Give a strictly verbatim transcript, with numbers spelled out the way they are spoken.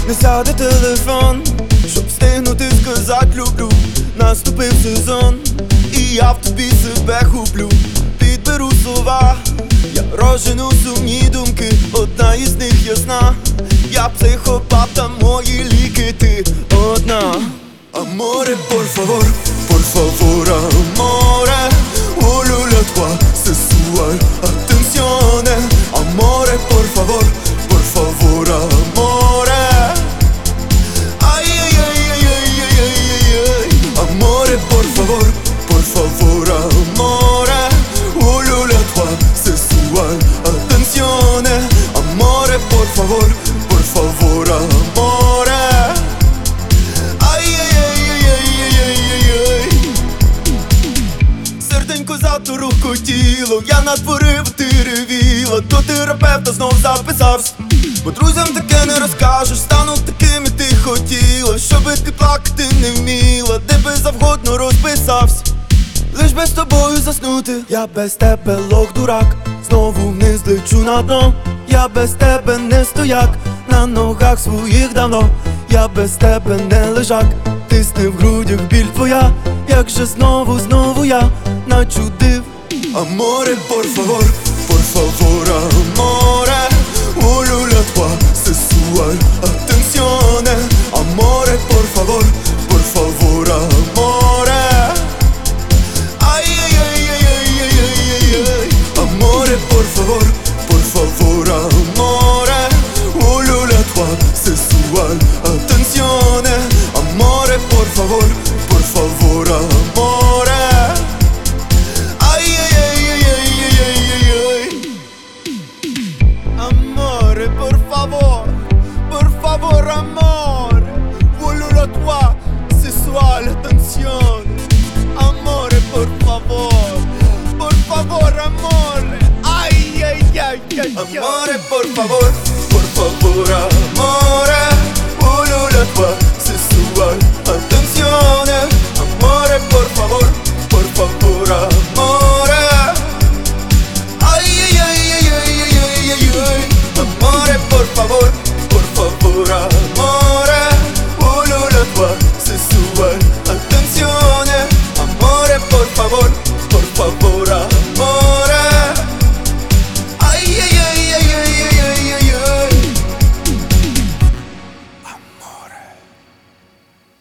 не сяде телефон, щоб встигнути сказати люблю. Наступив сезон, і я в тобі себе гублю. Підберу слова, я розжену сумні думки. Одна із них ясна, я психопат, та мої ліки ти одна. Amore, por favor, por favor, amore. Voglio tua sessual attenzione. Amore, por favor, por favor, amore. Ay, ay, ay, ay, ay, ay, ay, ay, ay. Amore, por favor, por favor, amore. Voglio tua sessual attenzione. Amore, por favor, por favor, amore. Хотіло, я натворив, ти ревіла. До терапевта знов записався, бо друзям таке не розкажеш. Стану таким, і ти хотіла, щоби ти плакати не вміла. Де би завгодно розписався, лиш би з тобою заснути. Я без тебе лох дурак, знову вниз лечу на дно. Я без тебе не стояк, на ногах своїх давно. Я без тебе не лежак, тисне в грудях біль твоя. Як же знову, знову я начудив. Amore, por favor, por favor, amore. Voglio la tua